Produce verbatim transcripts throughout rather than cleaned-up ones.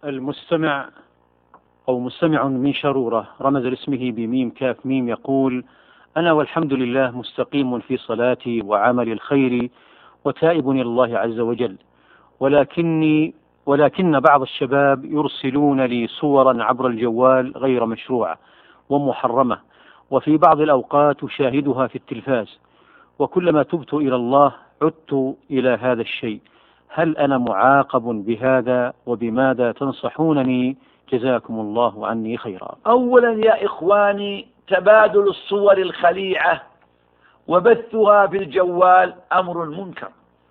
المستمع أو مستمع من شرورة رمز لاسمه بميم كاف ميم يقول: أنا والحمد لله مستقيم في صلاتي وعمل الخير وتائب إلى الله عز وجل، ولكني ولكن بعض الشباب يرسلون لي صورا عبر الجوال غير مشروعة ومحرمة، وفي بعض الأوقات أشاهدها في التلفاز، وكلما تبت إلى الله عدت إلى هذا الشيء. هل أنا معاقب بهذا، وبماذا تنصحونني؟ جزاكم الله عني خيرا. أولا يا إخواني، تبادل الصور الخليعة وبثها في الجوال أمر منكر،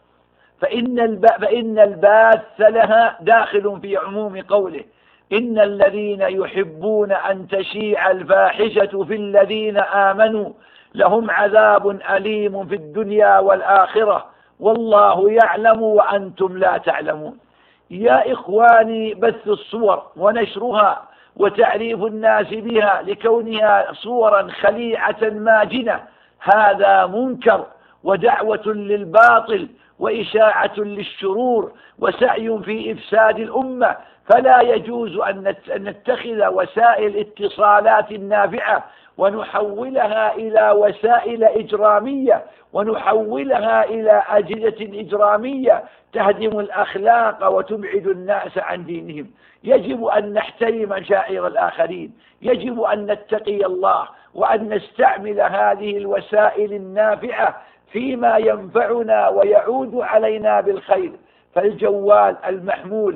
فإن, فإن الباث لها داخل في عموم قوله: إن الذين يحبون أن تشيع الفاحشة في الذين آمنوا لهم عذاب أليم في الدنيا والآخرة والله يعلم وأنتم لا تعلمون. يا إخواني، بث الصور ونشرها وتعريف الناس بها لكونها صورا خليعة ماجنة هذا منكر، ودعوة للباطل، وإشاعة للشرور، وسعي في إفساد الأمة. فلا يجوز أن نتخذ وسائل الاتصالات النافعة ونحولها إلى وسائل إجرامية، ونحولها إلى أجهزة إجرامية تهدم الأخلاق وتبعد الناس عن دينهم. يجب أن نحترم شعائر الآخرين، يجب أن نتقي الله، وأن نستعمل هذه الوسائل النافعة فيما ينفعنا ويعود علينا بالخير. فالجوال المحمول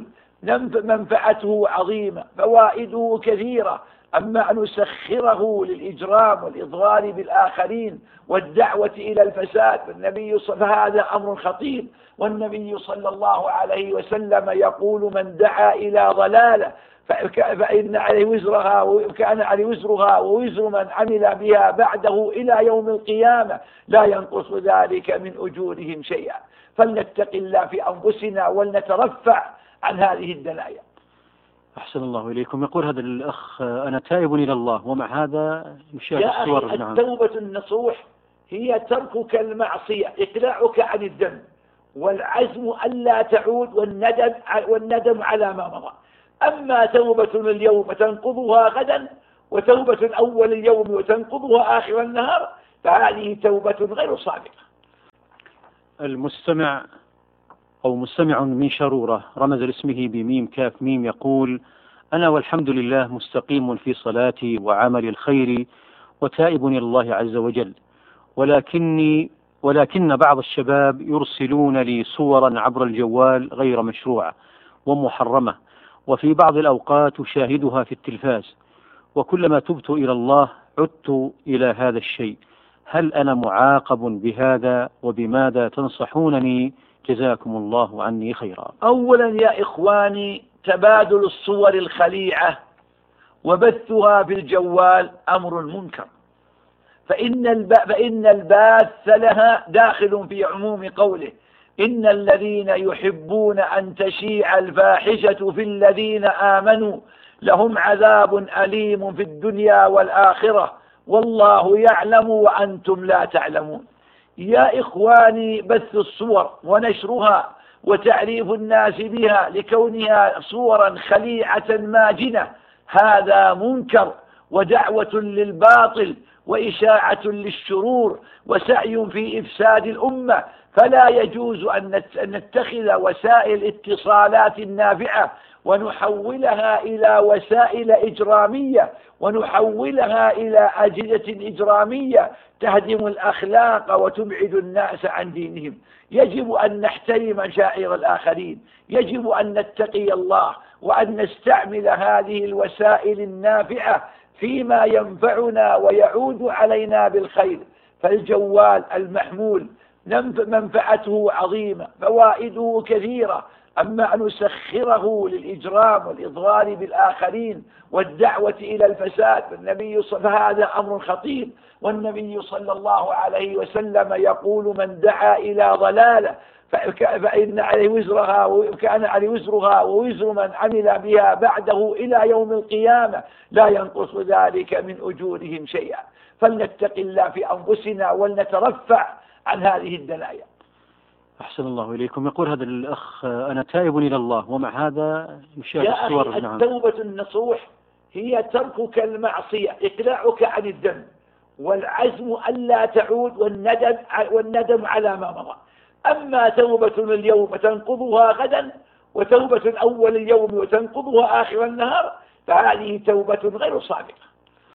منفعته عظيمة، فوائده كثيرة، أما أن نسخره للإجرام والإضرار بالآخرين والدعوة إلى الفساد فالنبي فهذا أمر خطير. والنبي صلى الله عليه وسلم يقول: من دعا إلى ضلالة فإن عليه وزرها وكان عليه وزرها ووزر من عمل بها بعده إلى يوم القيامة لا ينقص ذلك من أجورهم شيئا. فلنتق الله في أنفسنا ولنترفع عن هذه الدنايا. أحسن الله إليكم. يقول هذا الأخ: أنا تائب إلى الله، ومع هذا يشاهد الصور. يا أخي، التوبة النصوح هي تركك المعصية، إقلاعك عن الذنب، والعزم ألا تعود، والندم, والندم على ما مضى. أما توبة اليوم تنقضها غدا، وتوبة أول اليوم وتنقضها آخر النهار، فهذه توبة غير صادقة. المستمع أو مستمع من شرورة رمز لاسمه بميم كاف ميم يقول: أنا والحمد لله مستقيم في صلاتي وعمل الخير وتائب إلى الله عز وجل، ولكني ولكن بعض الشباب يرسلون لي صورا عبر الجوال غير مشروعة ومحرمة، وفي بعض الأوقات أشاهدها في التلفاز، وكلما تبت إلى الله عدت إلى هذا الشيء. هل أنا معاقب بهذا، وبماذا تنصحونني؟ جزاكم الله عني خيرا. أولا يا إخواني، تبادل الصور الخليعة وبثها في الجوال أمر منكر، فإن, فإن الباث لها داخل في عموم قوله: إن الذين يحبون أن تشيع الفاحشة في الذين آمنوا لهم عذاب أليم في الدنيا والآخرة والله يعلم وأنتم لا تعلمون. يا إخواني، بث الصور ونشرها وتعريف الناس بها لكونها صورا خليعة ماجنة هذا منكر، ودعوة للباطل، وإشاعة للشرور، وسعي في إفساد الأمة. فلا يجوز أن نتخذ وسائل الاتصالات النافعة ونحولها إلى وسائل إجرامية، ونحولها إلى أجهزة إجرامية تهدم الأخلاق وتبعد الناس عن دينهم. يجب أن نحترم شعائر الآخرين، يجب أن نتقي الله، وأن نستعمل هذه الوسائل النافعة فيما ينفعنا ويعود علينا بالخير. فالجوال المحمول منفعته عظيمة، فوائده كثيرة، أما أن نسخره للإجرام والإضرار بالآخرين والدعوة إلى الفساد فالنبي فهذا أمر خطير. والنبي صلى الله عليه وسلم يقول: من دعا إلى ضلالة فإن عليه وزرها وكان عليه وزرها ووزر من عمل بها بعده إلى يوم القيامة لا ينقص ذلك من أجورهم شيئا. فلنتق الله في أنفسنا ولنترفع عن هذه الدنايا. أحسن الله إليكم. يقول هذا الأخ أنا تائب إلى الله ومع هذا يشاهد يا الصور. أخي نعم. التوبة النصوح هي تركك المعصية، إقلاعك عن الذنب، والعزم ألا تعود، والندم والندم على ما مضى. أما توبة اليوم وتنقضها غدا، وتوبة أول اليوم وتنقضها آخر النهار، فهذه توبة غير صادقة.